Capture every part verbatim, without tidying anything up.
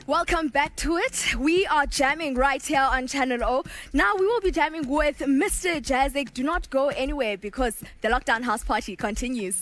Welcome back to it. We are jamming right here on Channel O. Now we will be jamming with Mister Jazzic. Do not go anywhere because the Lockdown House Party continues.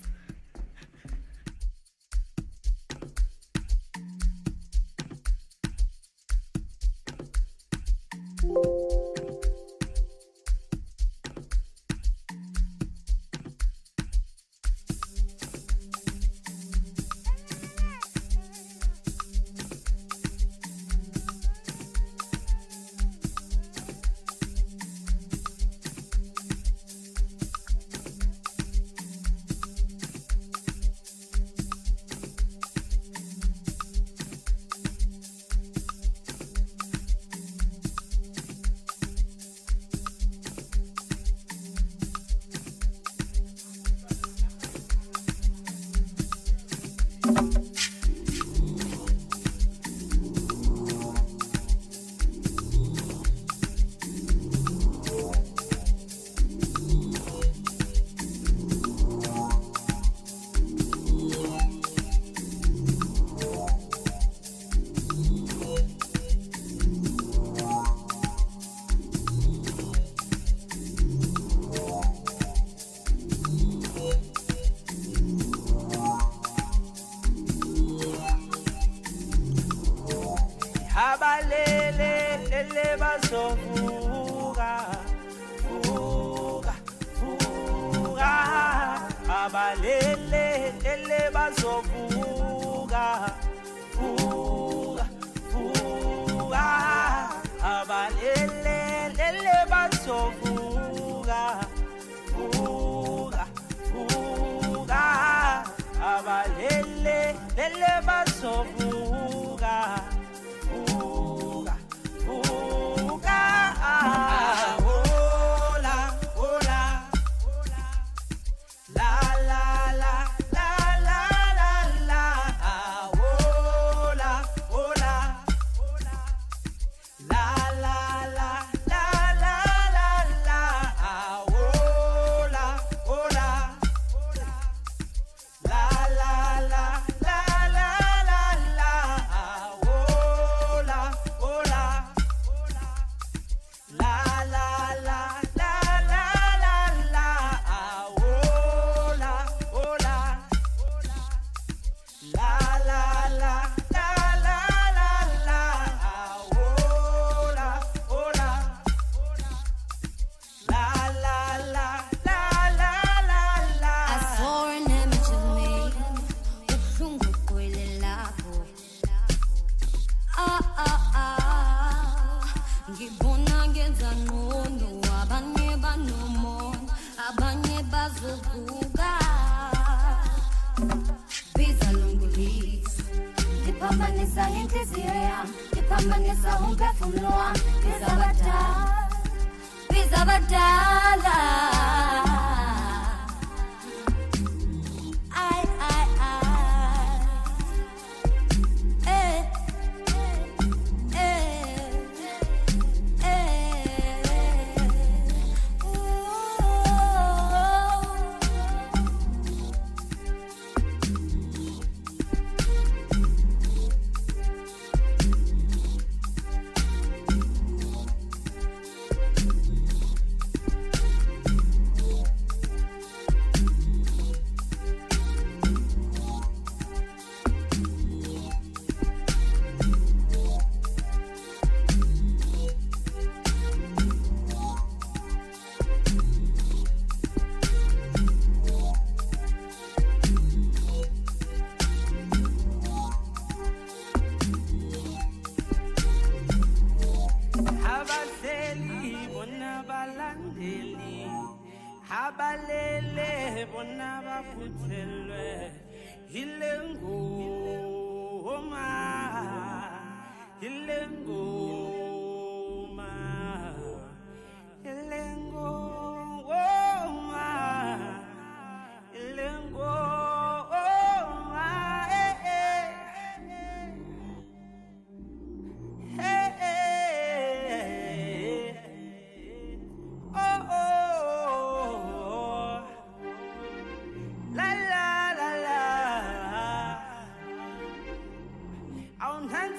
on hand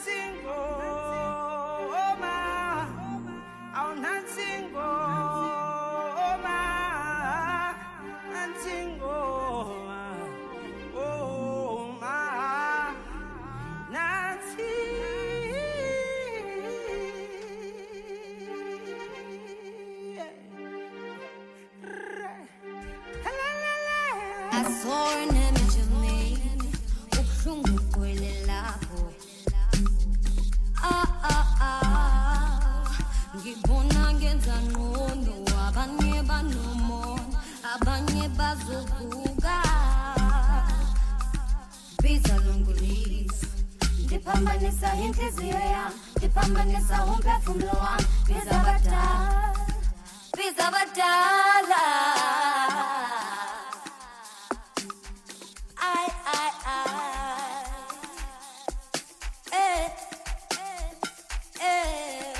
saw an image of me. Ubuhlungu kwele lapho. Ah ah ah. Ngibona ngenza ngcono abanye banomona abanye bazovuka. Biza longolisa. Ndipambanisa inhliziyo yami, ndipambanisa umphefumulo wami. Biza badala, biza badala. Ay ay ay. Eh eh eh.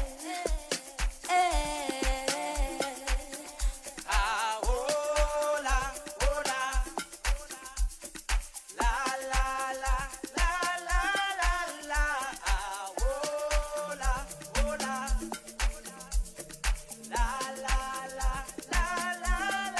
La la la la la la.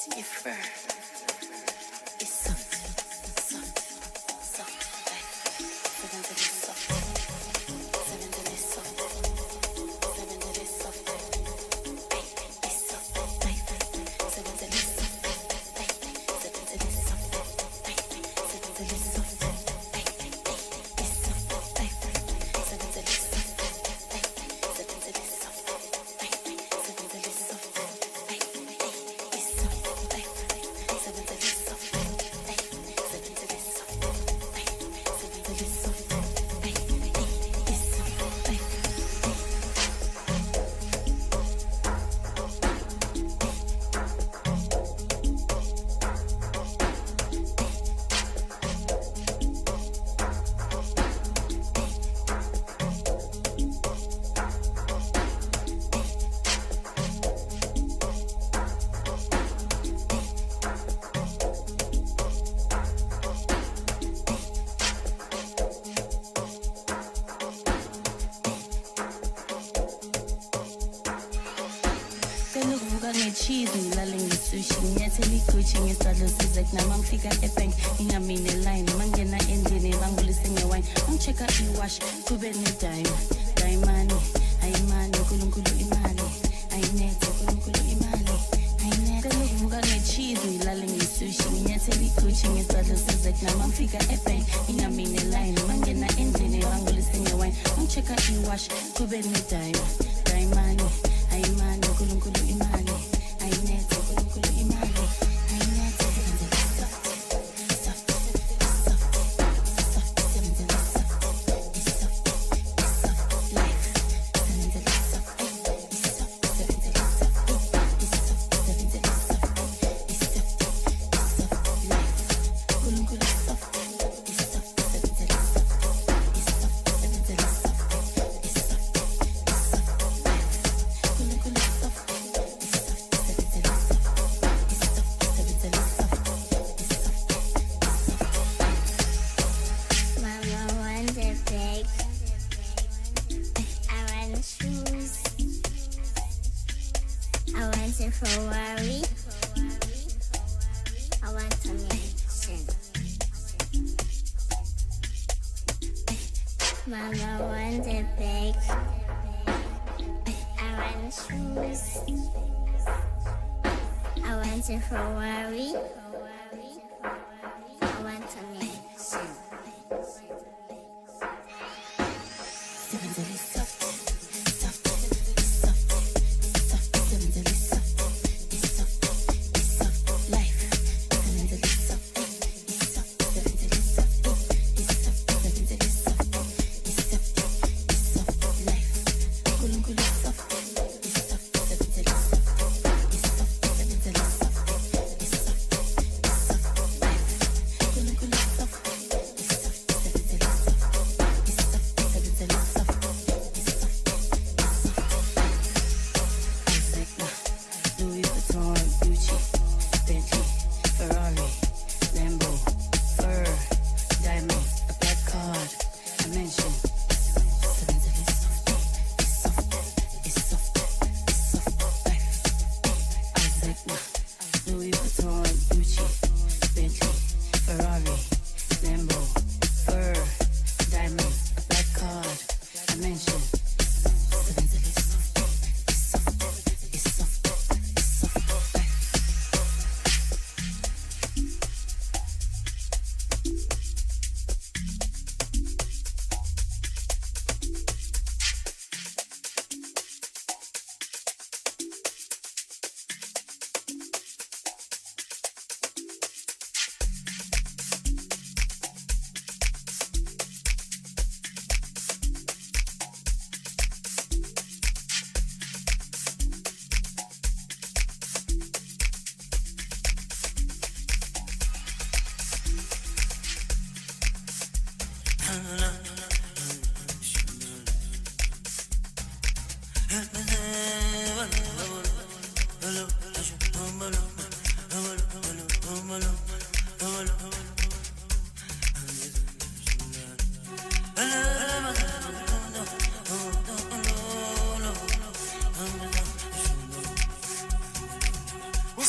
Different. It's soft, soft, soft life. Seven to this soft, seven to this soft, seven to this soft life. It's soft life. Seven to this soft life. Seven to this soft life. Seven to this soft life. It's soft life. Seven to this soft life. Seven to this soft life. Seven to this soft life. Cheese ngilaling sushi ngiyathela igucci ngesadlo sizek nama ngifika ebank ngingamine line mangena endlini bangulise ngewine ngichecka iwash kube nedime diamond ayimani uNkulunkulu imali ayinethe uNkulunkulu imali ayinethe ukuvuka ngecheese ngilaling sushi ngiyathela igucci ngesadlo sizek nama ngifika ebank ngingamine line mangena endlini bangulise ngewine ngichecka iwash kube nedime diamond ayimani uNkulunkulu imali ayinethe uNkulunkulu imali ayinethe soft soft soft soft seven to the soft is soft is soft life seven to the soft is soft seven to the soft is soft seven to the soft is soft is soft life uNkulunkulu soft is soft seven to the soft is soft seven to the soft is soft is soft life uNkulunkulu soft Ferrari, I want to mention. Mama wants a bag. I want shoes. I want a Ferrari. I want to mention. Seven to the soft, soft, soft, soft, seven to the soft.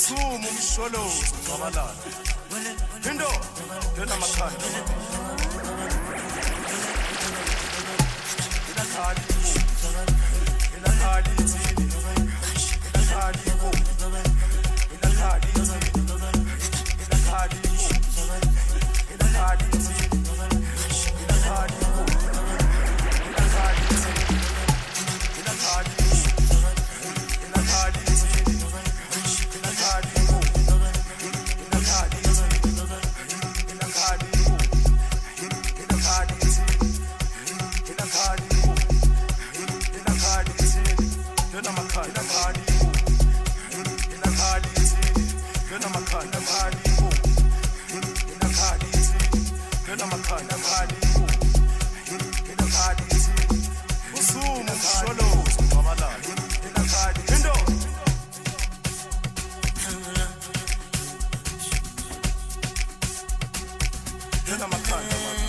Usuma umsholozi ngabalala. Indo yona makhanda. Ila khali. Ila khali thini. Ila khali ko. Ila khali thini. Ila khali ko. Ila khali thini. Ila khali ko. Ila khali thini. Ila khali ko. Ila khali thini. Ila khali ko. Ila khali thini. Ila khali ko. Ila khali thini. Ila khali ko. Ila khali thini. Yona makhanda khali ko. Ila khali thini. Yona makhanda khali ko. Ila khali thini. Yona makhanda khali ko. Ila khali thini. Usuma umsholozi ngabalala. Ila khali indo. Yona makhanda manje.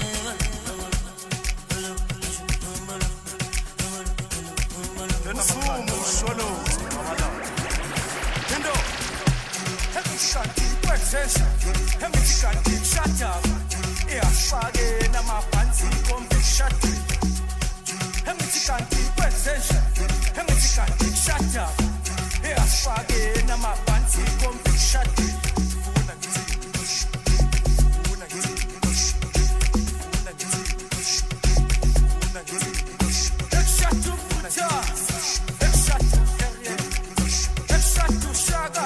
Usuma umsholozi ngabalala. Indo. Kanti kwezesha emithi kanti shut up iyafake namaphansi komshatu emithi kanti kwezesha emithi kanti shut up iyafake namaphansi komshatu funa ngithi funa ngithi funa ngithi funa ngithi ekshatu futa ekshatu area ekshatu shaka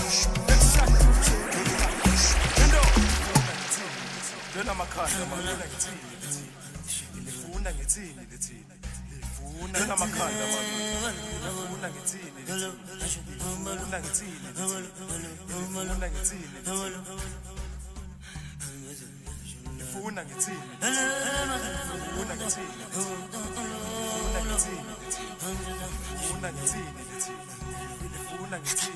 Yona makhanda manje ngithini ngifuna ngithini ngithini ngifuna yona makhanda manje ngifuna ngithini ngifuna ngithini ngifuna ngithini ngifuna ngithini ngifuna ngithini ngifuna ngithini ngifuna ngithini ngifuna ngithini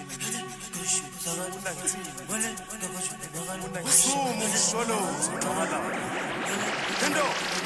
Usuma umsholozi ngabalala. Indo.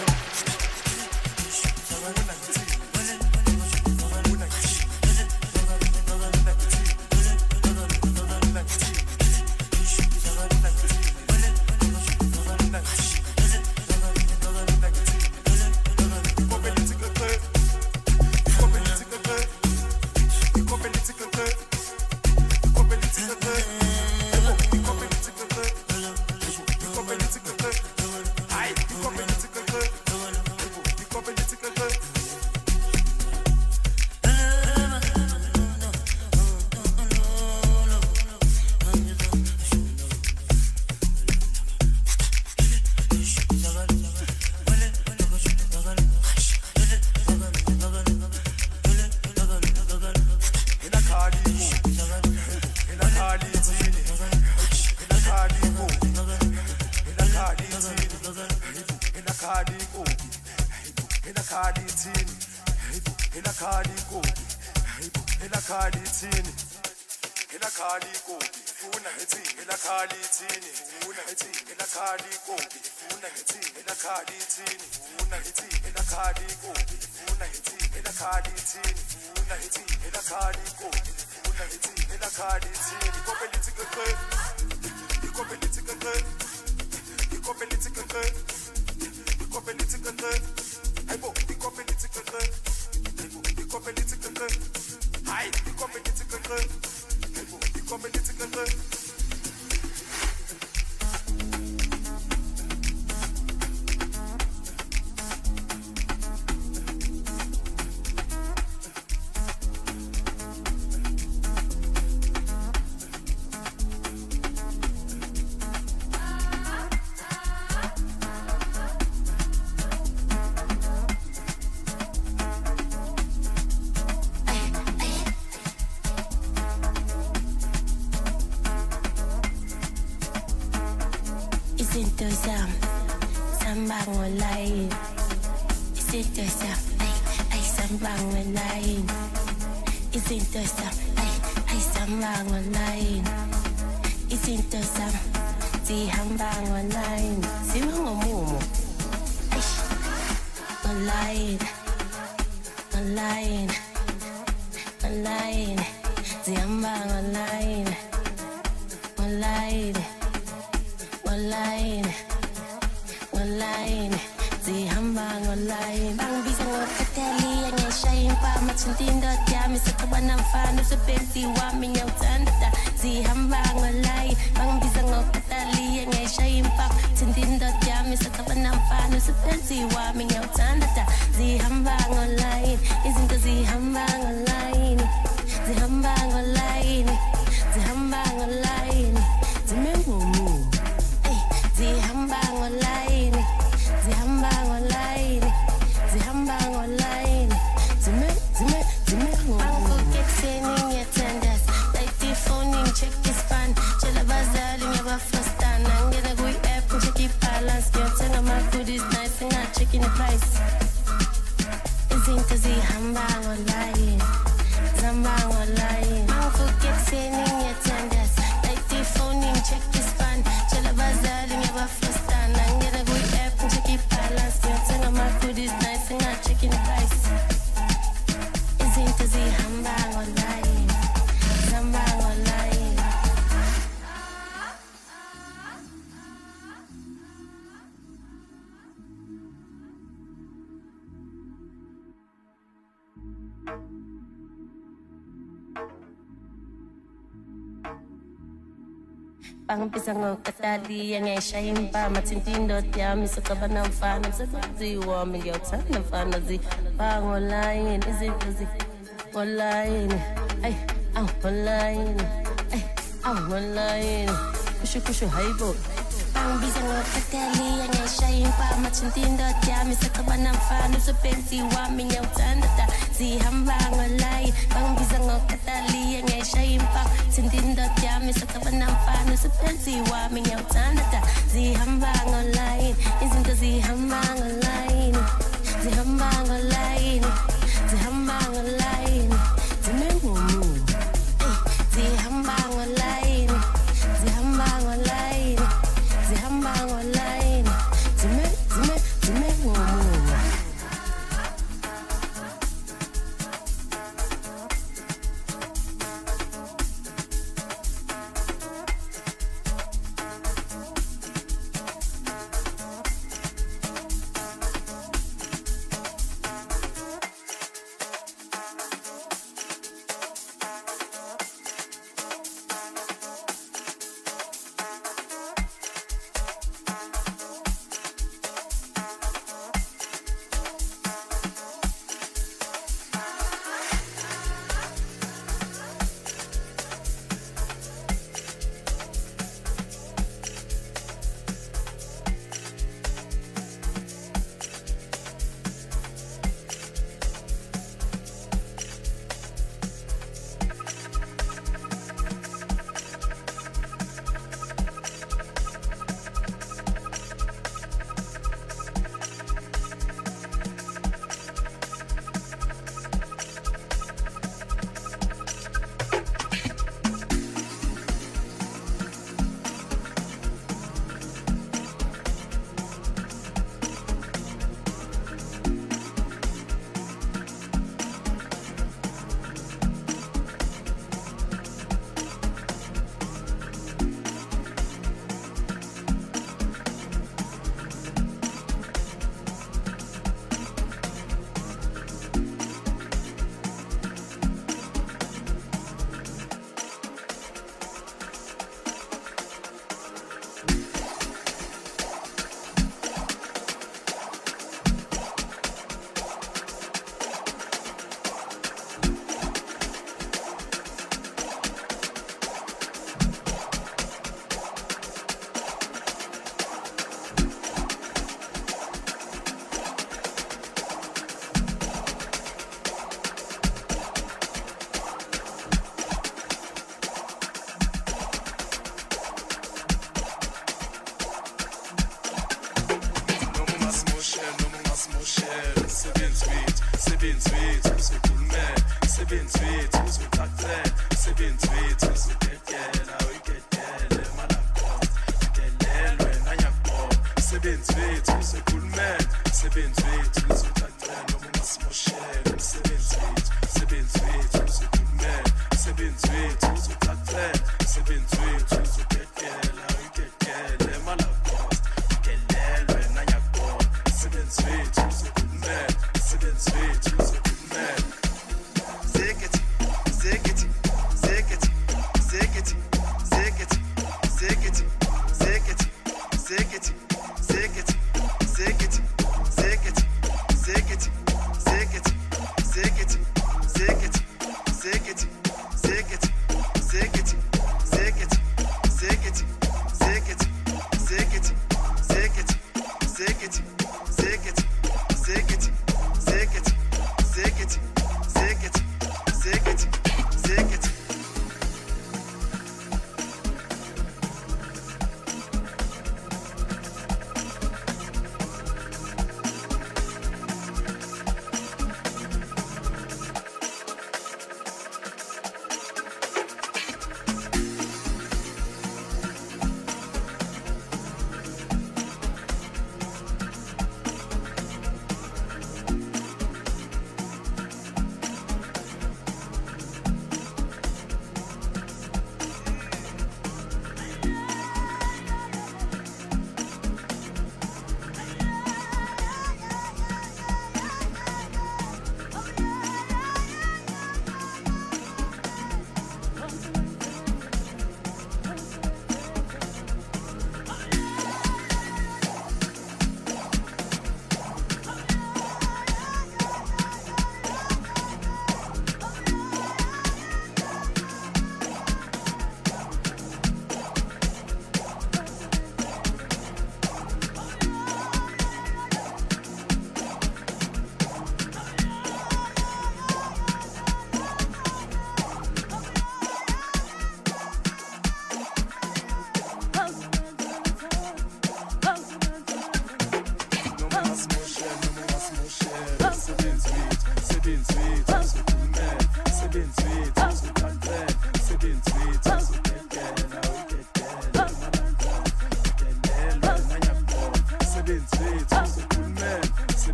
Isinto sam, sambang lain. Isinto sam, ay ay sambang lain. Isinto sam, ay ay sambang lain. Isinto sam, si hambang lain. Sino ngomumo? Ay, lain, lain, lain. Si hambang lain. mathinta indoda yami sexabana mfana usebenzi wami ngiyawuthanda zihamba ngolayi bangibiza ngokutali ngeshaya impapa thinta indoda yami sexabana mfana usebenzi wami ngiyawuthanda zihamba ngolayi izinto zihamba ngolayi zihamba ngolayi zihamba ngolayi zimengumu zihamba ngolayi zihamba ngolayi zihamba ngolayi zime zime zime bangifukekseni ngiyathandaza like phone check ispan tshela abazali ngiyabafastana ngena kwi-app check ibalance ngiyothenga ama-goodies nice nginga-checking i-price izinto zihamba ngolayi zihamba ngolayi bangifukekseni ngiyathandaza like phone check ispan tshela abazali ngiyabafastana ngena kwi-app check ibalance ngiyothenga ama-goodies nice nginga-checking i-price izinto zihamba ngolayi zihamba ngolayi bangibiza ngokatali ngeshaya impama thinta indoda yami sexabana mfana umsebenzi wami ngiyawuthanda mfana zihamba ngolayi izinto zingolayi ay awu ngolayi ay awu ngolayi kusho kusho hayibo bangibiza ngokatali ngeshaya impama thinta indoda yami sexabana mfana usebenzi wami ngiyawuthanda zihamba ngolayi bangibiza ngokatali ngeshaya impama thinta indoda yami sexabana mfana usebenzi wami ngiyawuthanda zihamba ngolayi izinto zihamba ngolayi zihamba ngolayi zihamba ngolayi zimengumu zihamba ngolayi zihamba ngolayi zihamba ngolayi zime zime zimengumu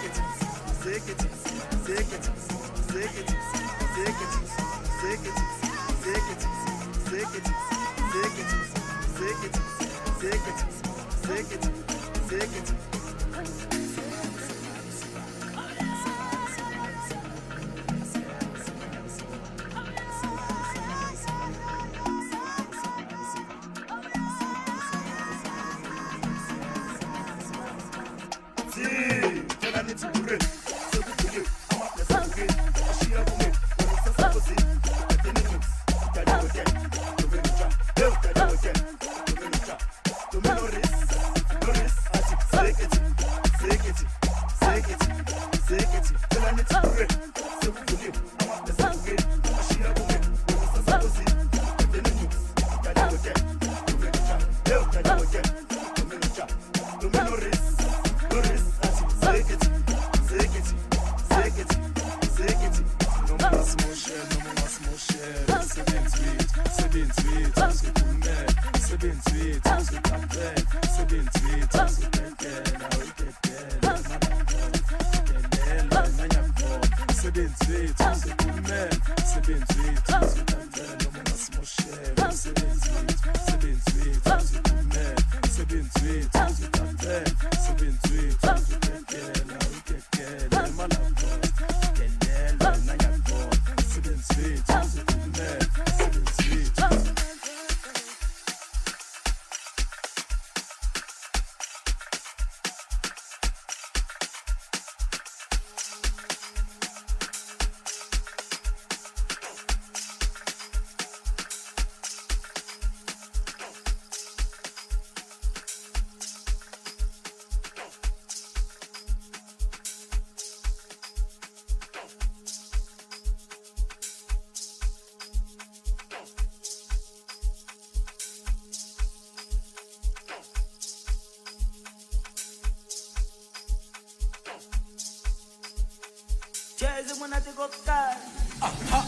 Jazz when I take up time. Aha.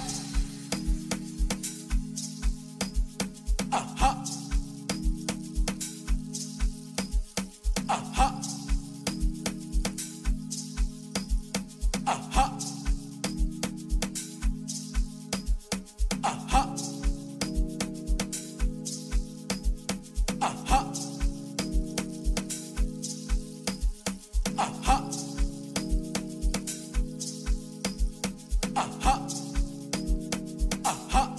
Aha. Aha. Aha. Aha. Aha. Aha. Aha. Aha.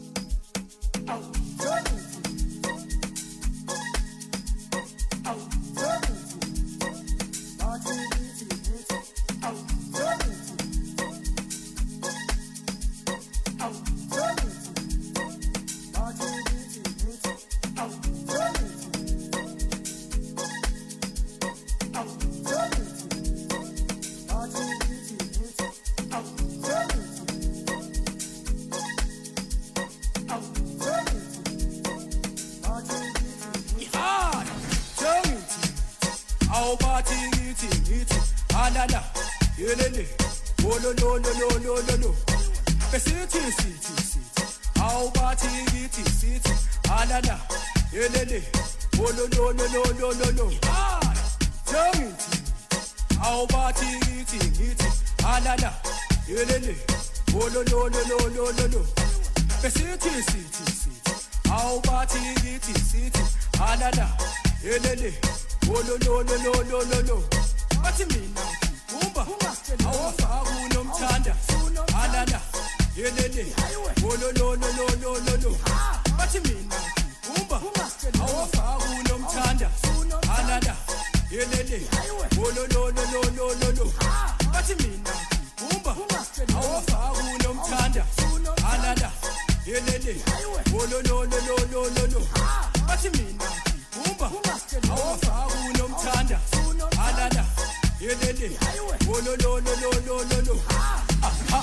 How party eating, eating, anana, yelele, oh no no no no no no no. City, city, city. How party eating, city, anana, yelele, oh no no no no no no no. Ah, eating. How party eating, eating, anana, yelele, oh no no no no no no no. City, city, city. How party eating, city, anana, yelele. Oh no no no no no no no. What you mean now? Umba. Awa fagu no mtanda. Anana. Yelele. Oh no no no no no no no. What you mean now? Umba. Awa fagu no mtanda. Anana. Yelele. Oh no no no no no no no. What you mean now? Umba. Awa fagu no mtanda. Anana. Yelele. Oh no no no no no no no. What you mean now? Umba, awafagu no mtanda, anana, yelele, oh no no no no no no no, aha,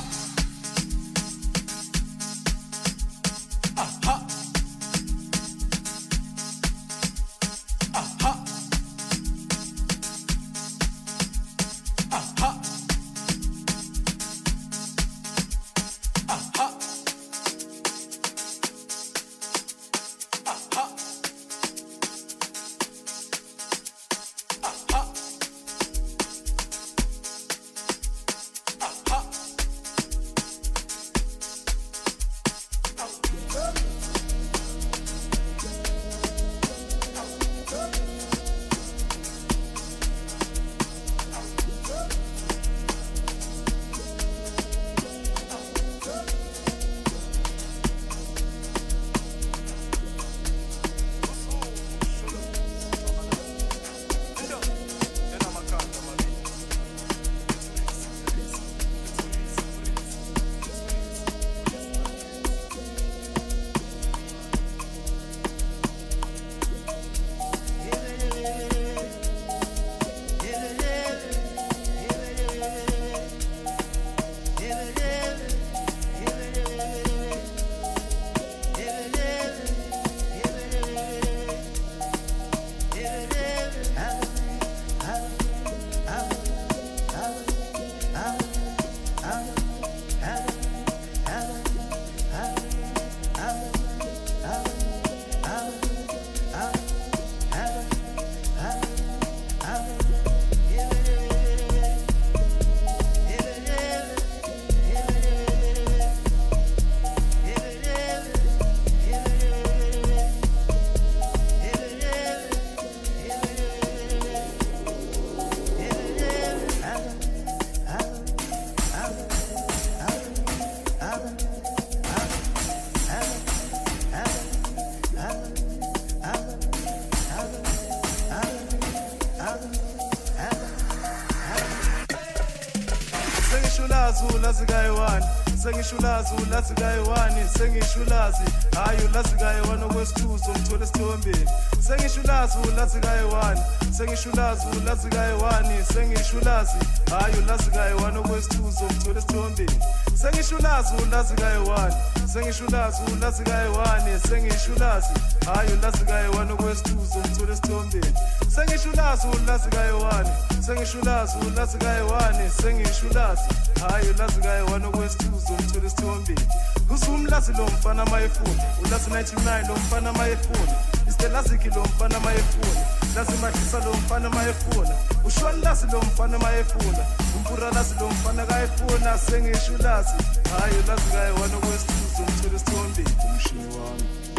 aha, aha, aha, aha. sengishulazi ulazi kayiwani sengishulazi ulazi kayiwani sengishulazi hayi ulazi kayiwani okwesithuzo ngithola esithombeni sengishulazi ulazi kayiwani sengishulazi ulazi kayiwani sengishulazi hayi ulazi kayiwani okwesithuzo ngithola esithombeni sengishulazi ulazi kayiwani sengishulazi ulazi kayiwani sengishulazi hayi ulazi kayiwani okwesithuzo ngithola esithombeni sengishulazi ulazi kayiwani sengishulazi ulazi kayiwani sengishulazi hayi ulazi kayiwani okwesithuzo ngithola esithombeni usumlazi lo mfana mayefuna ulazi ninety-nine lo mfana mayefuna istelaziki lo mfana mayefuna lazi madisa lo mfana mayefuna ushwalazi lo mfana mayefuna umpura lazi lo mfana kayefuna sengishulazi hayi ulazi kayiwani okwesithuzo ngithola esithombeni umshini wami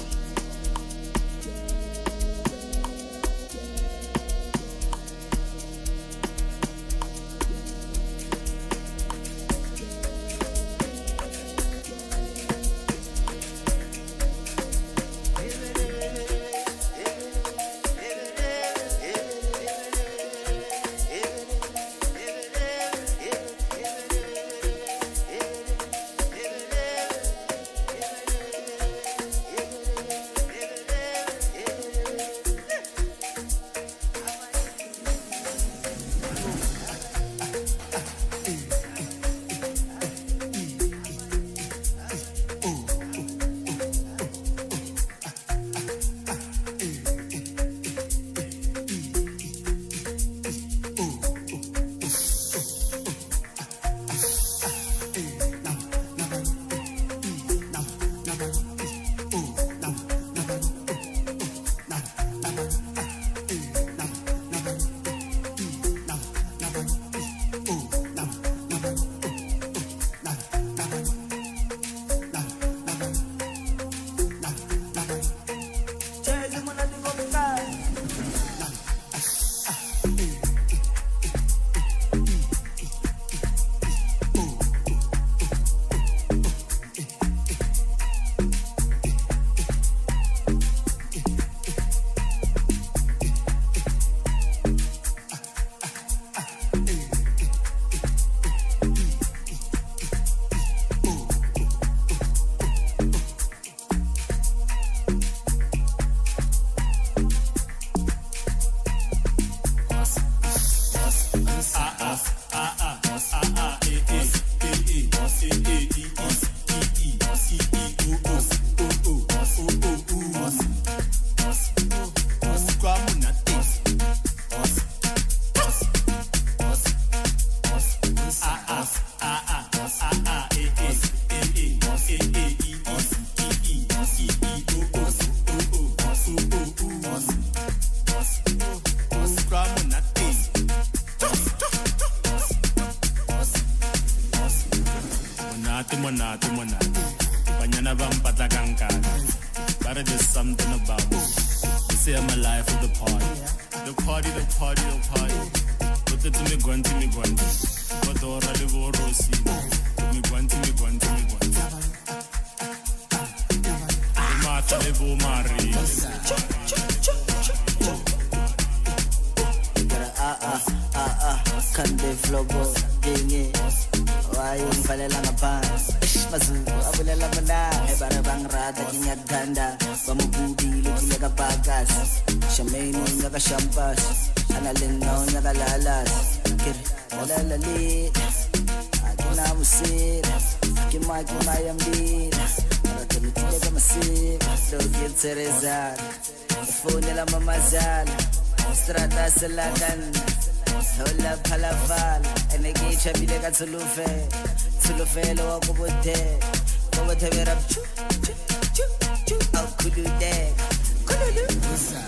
monate monate banyana ba mpatla kankana but there's something about me they say I'm alive for the party the party the party the party but it's me gwanti me gwanti bodora le borosi me gwanti me gwanti me gwanti mata le bo mari ah ah ah ah kande flobo dinge why ngivalela ngaphansi bazulu abulela mana ebara bangrata kinyaganda bamubudile kileka bagasi shameni ngaka shampas analenga ngaka lalas kir la le akina musira kimaki mayambira aratemtile kama si so gitsereza phone la mamazala strata selakan hola palavala enegi chabile ka tsulufe tsulufelo wa kubothe kubothe vera chu chu chu chu akulude kululu usa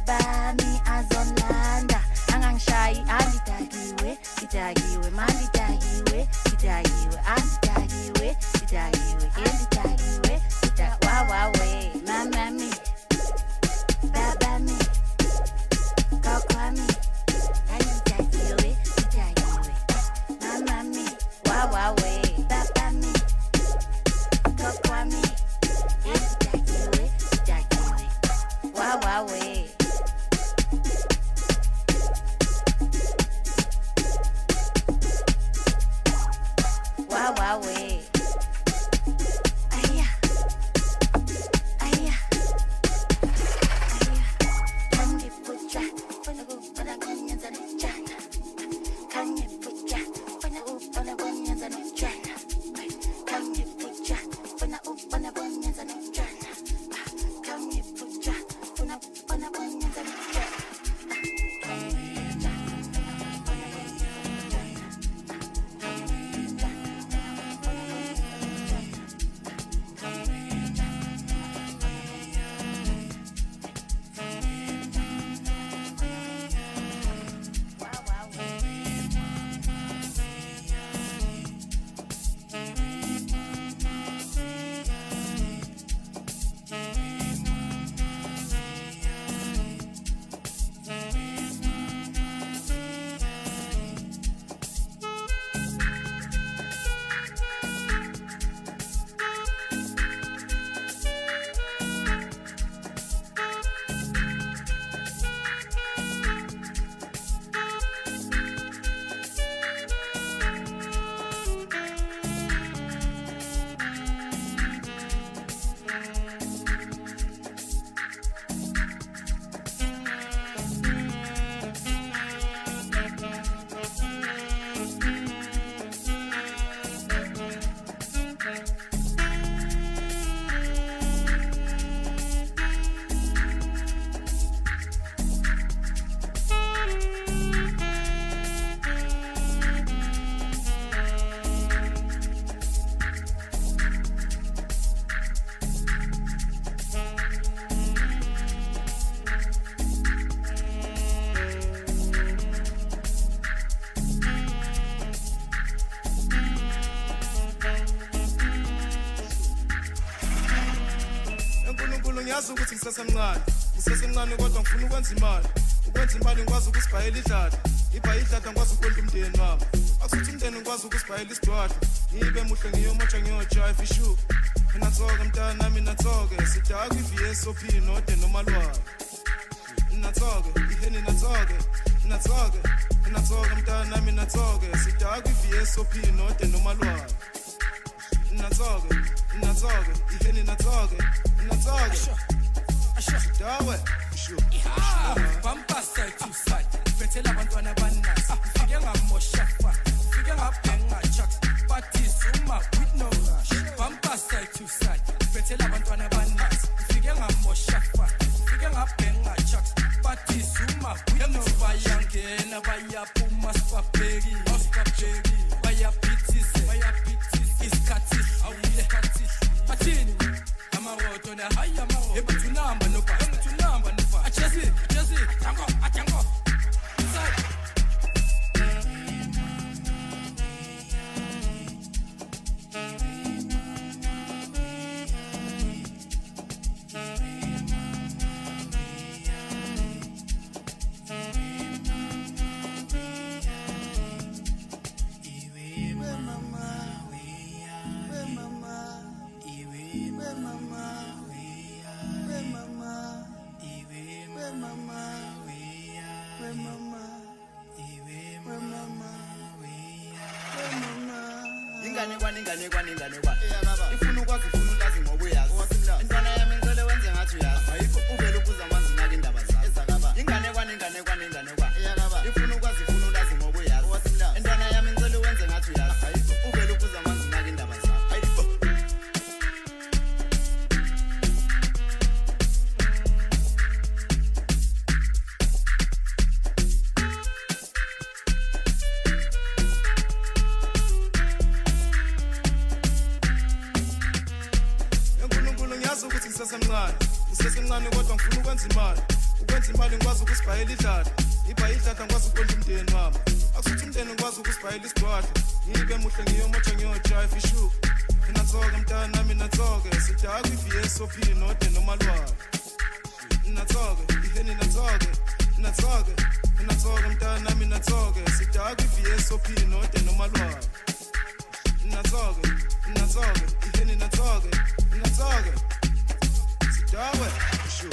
babami azonlanda angangishayi angidakiwe ngidakiwe mangidakiwe ngidakiwe angidakiwe ngidakiwe engidakiwe ngida wawawe mamami babami kakwami angidakiwe ngidakiwe mamami wawawe babami kakwami engidakiwe ngidakiwe wawawe wawawe aya aya aya kange pucha pana go pana kunyanza ni chana kange pucha pana u pana kunyanza ni chana kange pucha pana u pana kunyanza ni chana kange pucha pana pana kunyanza ni chana Ngiyazi ukuthi ngisesemncane ngisesemncane kodwa ngifuna ukwenza imali ukwenza imali ngikwazi ukusibhayela idlada ibhayi idlada ngikwazi ukondla umndeni wami akusuthi umndeni ngikwazi ukusibhayela isidwadla ngibe muhle ngiyomotsha ngiyojive ishu mina tsoke mntana nami natsoke sidaka i-V S O P node noma lwalo natsoke iheni natsoke natsoke natsoke mntana nami natsoke sidaka i-V S O P node noma lwalo natsoke natsoke iheni natsoke natsoke dawe sure bumper side to side bethela abantwana abanasi ufike ngamosha fa ufike ngabhenga chucks batisuma with no rush bumper side to side bethela abantwana abanasi ufike ngamosha fa ufike ngabhenga chucks batisuma with no bayangena bayaphuma sibabheki osibabheki bayapithise bayapithise isikhathi awule bathini amaroto na haya amaroto ebuthunamba no ba ebuthunamba no ba achesi achesi tango atango inside ingane kwani ingane kwani ingane kwani ifuna ukwazi ifuna ulazi ngoba uyazi intwana yami ngicela wenze ngathi uyazi ayikho uvela ukuza amanzi ngake indaba zakho ezakaba ingane kwani ingane kwani ingane kwani ifuna ukwazi ifuna ulazi ngoba uyazi intwana yami ngicela wenze ngathi uyazi ayikho uvela ukuza amanzi ngake indaba zakho ayikho ngisesemncane ngisesemncane kodwa ngifuna ukwenza imali ukwenza ukuthi imali ngikwazi ukusibhayela idlada ibha idlada ngikwazi ukondla umndeni wami akusuthi umndeni ngikwazi ukusibhayela isidwadla ngibe muhle ngiyomotsha ngiyojive ishu inatsoke mntana nami natsoke sithi akwi-V S O P node nomalwala natsoke iheni natsoke natsoke natsoke mntana nami natsoke sithi akwi-V S O P node nomalwala natsoke natsoke iheni natsoke natsoke sithi awe ishu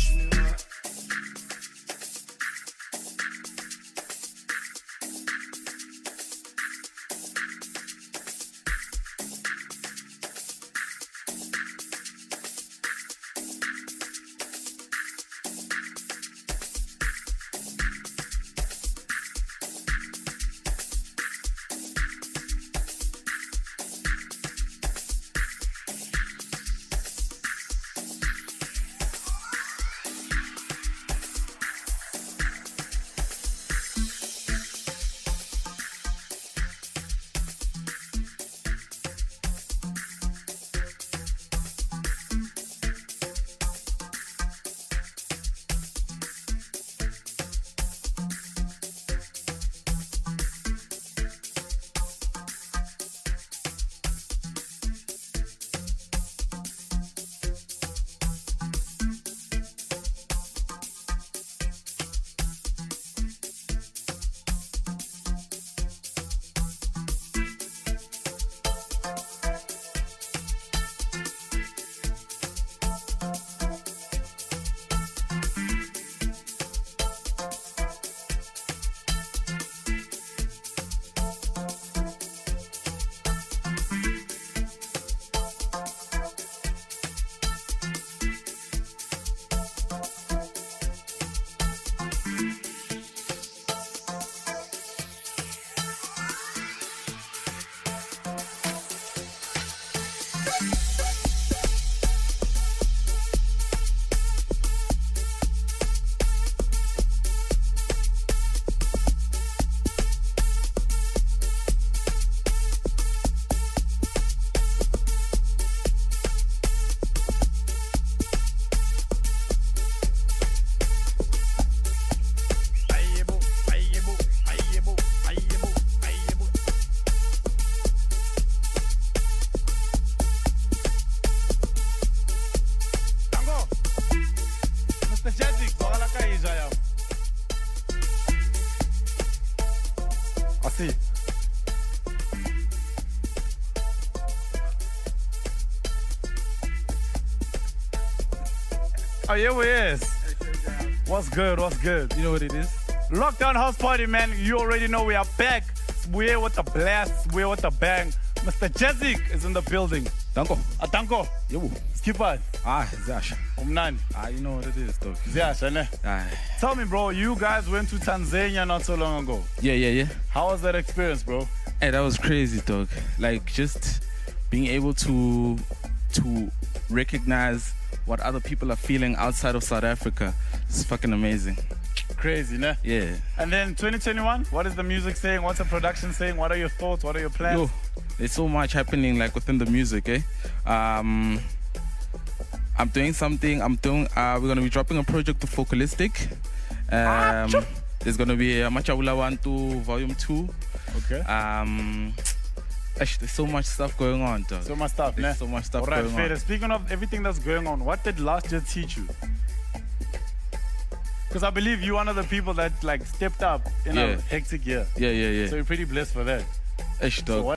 see. Oh, yeah, we is. What's good? What's good? You know what it is? Lockdown house party, man. You already know we are back. We're here with the blast. We're with the bang. Mister Jezik is in the building. Danko. Ah, Danko. Yo. Skipper. Ah, Zash. Umnani. Ah, you know what it is, dog. Zash, ne? Ah. Tell me, bro, you guys went to Tanzania not so long ago. Yeah, yeah, yeah. How was that experience, bro? Hey, that was crazy, dog. Like, just being able to to recognize what other people are feeling outside of South Africa is fucking amazing. Crazy, ne? Yeah. And then twenty twenty-one, what is the music saying? What's the production saying? What are your thoughts? What are your plans? Yo, there's so much happening like within the music, eh? Um, I'm doing something. I'm doing. Uh, we're gonna be dropping a project with Focalistic. Um, ah, there's gonna be a Machawula One Two Volume Two. Okay. Um, actually, there's so much stuff going on, dog. So much stuff, There's ne? so much stuff All right, going Fede, on. speaking of everything that's going on, what did last year teach you? Because I believe you're one of the people that like stepped up in Yeah. a hectic year. Yeah, yeah, yeah. So you're pretty blessed for that. Ish, dog. So what